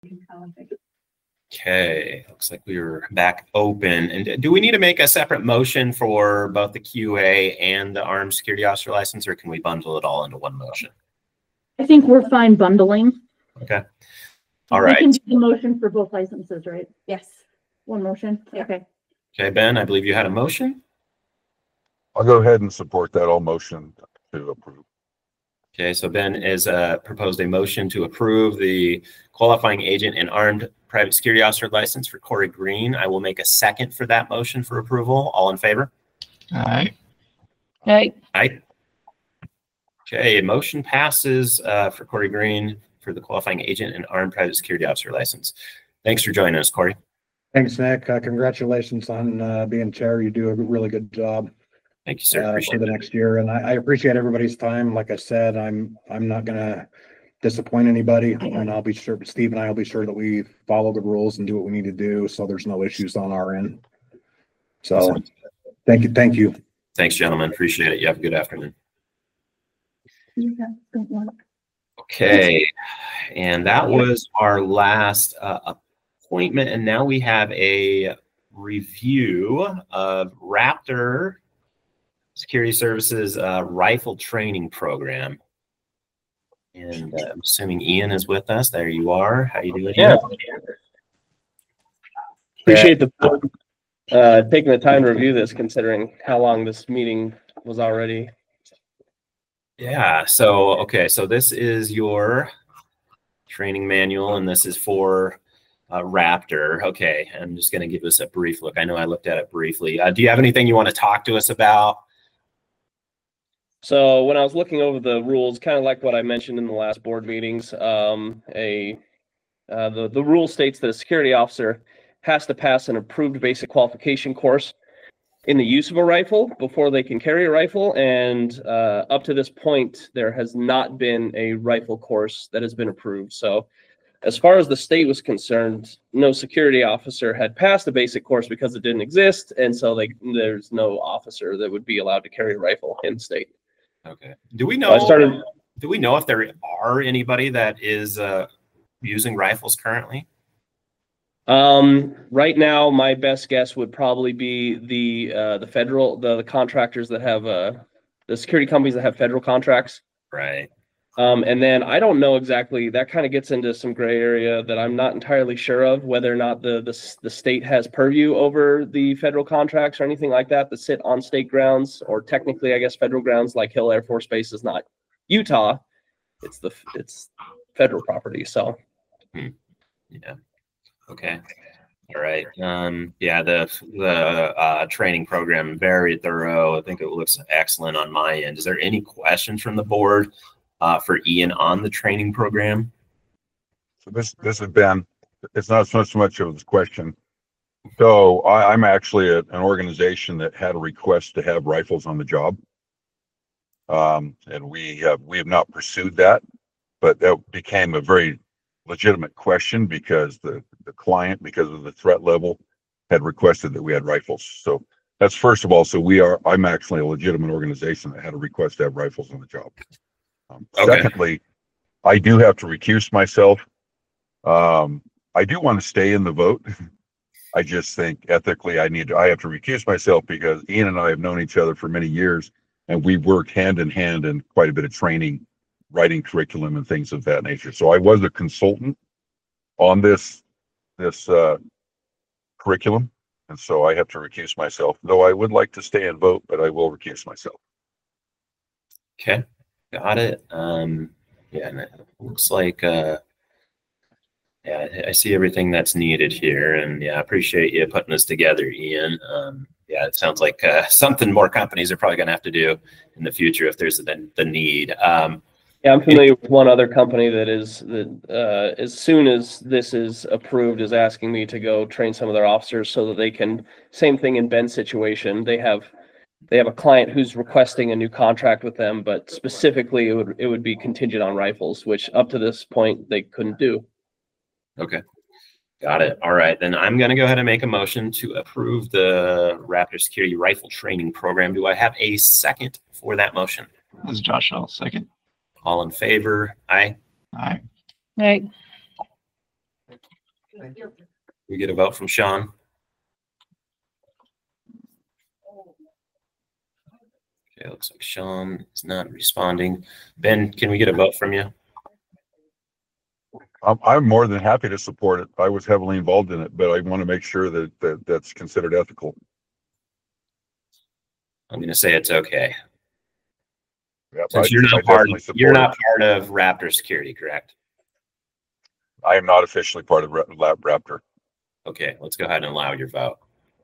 Okay, looks like we were back open. And do we need to make a separate motion for both the QA and the armed security officer license, or can we bundle it all into one motion? I think we're fine bundling. Okay. All right. We can do the motion for both licenses, right? Yes. One motion. Yeah. Okay. Okay, Ben, I believe you had a motion. I'll go ahead and support that. All motion to approve. Okay, so Ben has proposed a motion to approve the qualifying agent and armed private security officer license for Corey Green. I will make a second for that motion for approval. All in favor? Aye. Okay. Aye. Okay, motion passes for Corey Green for the qualifying agent and armed private security officer license. Thanks for joining us, Corey. Thanks, Nick. Congratulations on being chair. You do a really good job. Thank you, sir. For Appreciate the it. next year, and I appreciate everybody's time. Like I said, I'm not gonna disappoint anybody, and I'll be sure Steve and I will be sure that we follow the rules and do what we need to do, so there's no issues on our end. So, thank you. Thanks, gentlemen. Appreciate it. You have a good afternoon. Okay, and that was our last appointment, and now we have a review of Raptor Security Services rifle training program. And I'm assuming Ian is with us. There you are. How you doing? Yeah. Appreciate the board taking the time to review this, considering how long this meeting was already. Yeah. So, okay. So this is your training manual, and this is for Raptor. Okay. I'm just going to give this a brief look. I know I looked at it briefly. Do you have anything you want to talk to us about? So when I was looking over the rules, kind of like what I mentioned in the last board meetings, the rule states that a security officer has to pass an approved basic qualification course in the use of a rifle before they can carry a rifle. And up to this point, there has not been a rifle course that has been approved. So as far as the state was concerned, no security officer had passed the basic course because it didn't exist. And so there's no officer that would be allowed to carry a rifle in the state. Okay. Do we know? So do we know if there are anybody that is using rifles currently? Right now, my best guess would probably be the federal, the contractors that have the security companies that have federal contracts. Right. And then I don't know exactly. That kind of gets into some gray area that I'm not entirely sure of, whether or not the state has purview over the federal contracts or anything like that sit on state grounds, or technically, I guess, federal grounds. Like Hill Air Force Base is not Utah; it's federal property. So, yeah, okay, all right. Yeah, the training program, very thorough. I think it looks excellent on my end. Is there any questions from the board for Ian on the training program? So this has been, it's not so much of a question. So I'm actually an organization that had a request to have rifles on the job. And we have not pursued that, but that became a very legitimate question because the client, because of the threat level, had requested that we had rifles. So that's first of all. So I'm actually a legitimate organization that had a request to have rifles on the job. Okay. Secondly, I do have to recuse myself. I do want to stay in the vote. I just think ethically I have to recuse myself because Ian and I have known each other for many years, and we've worked hand in hand in quite a bit of training, writing curriculum and things of that nature. So I was a consultant on this curriculum, and so I have to recuse myself, though I would like to stay and vote, but I will recuse myself. Okay. Got it. Yeah, and it looks like, yeah, I see everything that's needed here, and yeah, I appreciate you putting this together, Ian. Yeah, it sounds like something more companies are probably going to have to do in the future if there's the need. Yeah, I'm familiar with one other company that as soon as this is approved, is asking me to go train some of their officers so that they can, same thing in Ben's situation. They have a client who's requesting a new contract with them, but specifically it would be contingent on rifles, which up to this point they couldn't do. Okay. Got it. All right. Then I'm going to go ahead and make a motion to approve the Raptor Security Rifle Training Program. Do I have a second for that motion? This is Josh L. Second. All in favor? Aye. Aye. Right. We get a vote from Sean. Okay, looks like Sean is not responding. Ben, can we get a vote from you? I'm more than happy to support it. I was heavily involved in it, but I want to make sure that that's considered ethical. I'm going to say it's okay. Yep, Since you're not part of Raptor Security, correct? I am not officially part of Raptor. Okay, let's go ahead and allow your vote.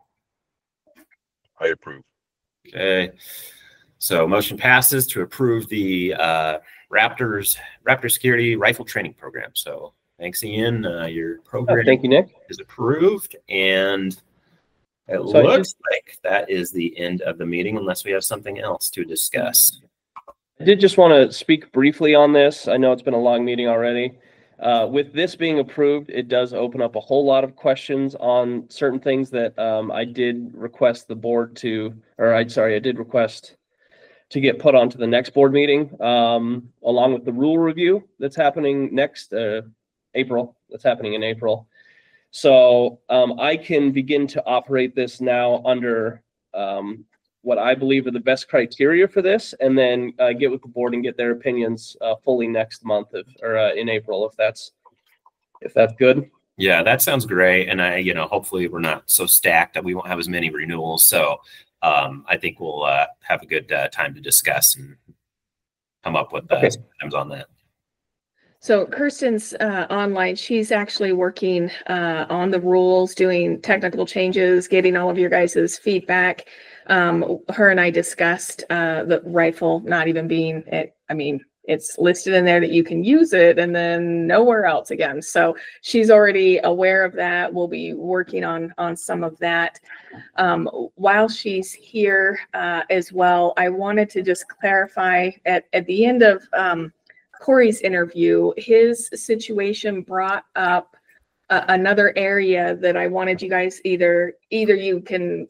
I approve. Okay, so motion passes to approve the Raptor Security Rifle Training Program. So thanks, Ian. Your program thank you, Nick. is approved, and it looks like that is the end of the meeting, unless we have something else to discuss. I did just want to speak briefly on this. I know it's been a long meeting already. With this being approved, it does open up a whole lot of questions on certain things that I did request the board to, I did request to get put onto the next board meeting, along with the rule review that's happening next April. That's happening in April. So I can begin to operate this now under what I believe are the best criteria for this, and then get with the board and get their opinions fully next month in April, if that's good. Yeah, that sounds great. And hopefully we're not so stacked that we won't have as many renewals. So I think we'll have a good time to discuss and come up with items on that. So Kirsten's online. She's actually working on the rules, doing technical changes, getting all of your guys' feedback. Her and I discussed the rifle not even being it. I mean, it's listed in there that you can use it and then nowhere else again. So she's already aware of that. We'll be working on some of that. While she's here as well, I wanted to just clarify at the end of Corey's interview, his situation brought up another area that I wanted you guys either you can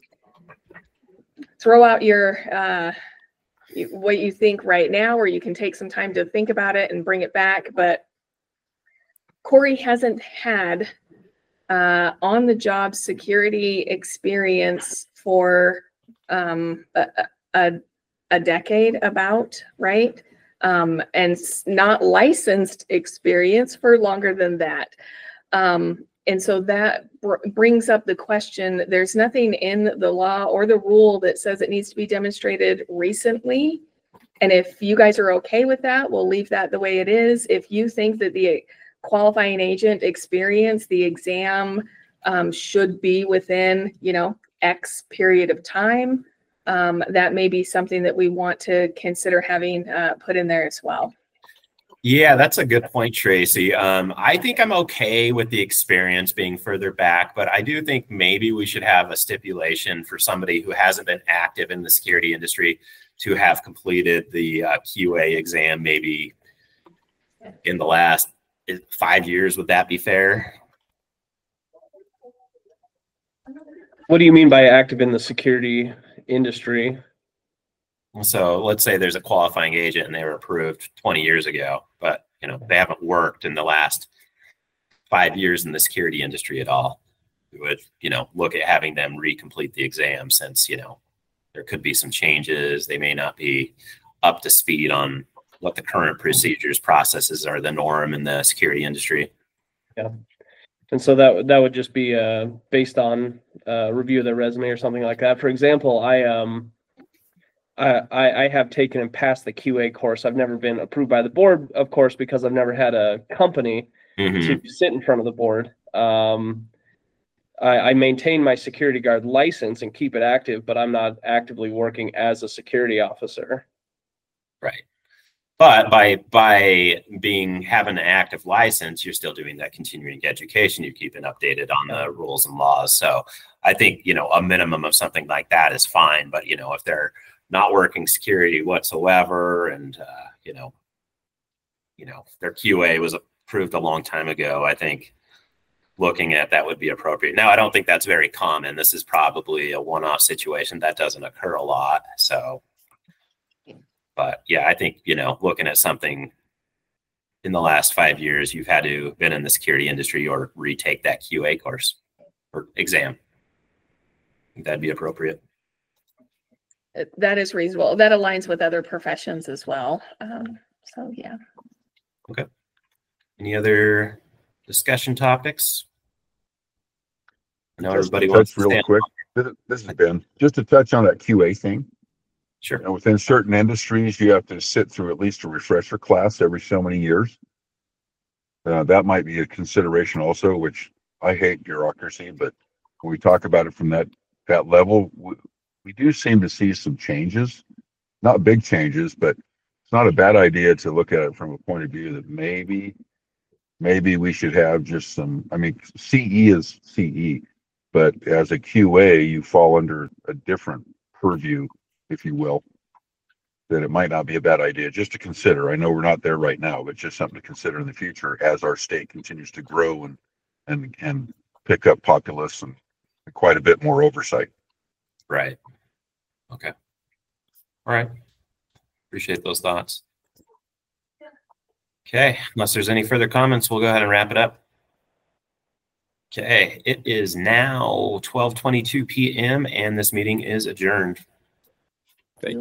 throw out your what you think right now, or you can take some time to think about it and bring it back. But Corey hasn't had on the job security experience for a decade about, right? And not licensed experience for longer than that. And so that brings up the question, there's nothing in the law or the rule that says it needs to be demonstrated recently. And if you guys are okay with that, we'll leave that the way it is. If you think that the qualifying agent experience, the exam should be within, X period of time, that may be something that we want to consider having put in there as well. Yeah, that's a good point, Tracy. I think I'm okay with the experience being further back, but I do think maybe we should have a stipulation for somebody who hasn't been active in the security industry to have completed the QA exam maybe in the last 5 years. Would that be fair? What do you mean by active in the security industry? So let's say there's a qualifying agent and they were approved 20 years ago, but they haven't worked in the last 5 years in the security industry at all. We would, look at having them recomplete the exam, since, there could be some changes. They may not be up to speed on what the current procedures, processes are the norm in the security industry. Yeah. And so that would just be based on review of their resume or something like that. For example, I have taken and passed the QA course. I've never been approved by the board, of course, because I've never had a company to sit in front of the board. I maintain my security guard license and keep it active, but I'm not actively working as a security officer. Right. But by having an active license, you're still doing that continuing education. You're keeping updated on the rules and laws. So I think, a minimum of something like that is fine. But, if they're not working security whatsoever, and, their QA was approved a long time ago, I think looking at that would be appropriate. Now, I don't think that's very common. This is probably a one-off situation that doesn't occur a lot. So, but yeah, I think, looking at something in the last 5 years, you've had to been in the security industry or retake that QA course or exam. I think that'd be appropriate. That is reasonable. That aligns with other professions as well. So yeah. Okay. Any other discussion topics? I know Just to everybody wants touch to real stand. quick. This has been just to touch on that QA thing. Sure. And within certain industries, you have to sit through at least a refresher class every so many years. That might be a consideration also, which I hate bureaucracy, but when we talk about it from that level, we do seem to see some changes, not big changes, but it's not a bad idea to look at it from a point of view that maybe we should have just some, I mean, CE is CE, but as a QA, you fall under a different purview, if you will, that it might not be a bad idea just to consider. I know we're not there right now, but just something to consider in the future as our state continues to grow and pick up populace and quite a bit more oversight. Right. Okay. All right. Appreciate those thoughts. Okay. Unless there's any further comments, we'll go ahead and wrap it up. Okay. It is now 12:22 p.m. and this meeting is adjourned.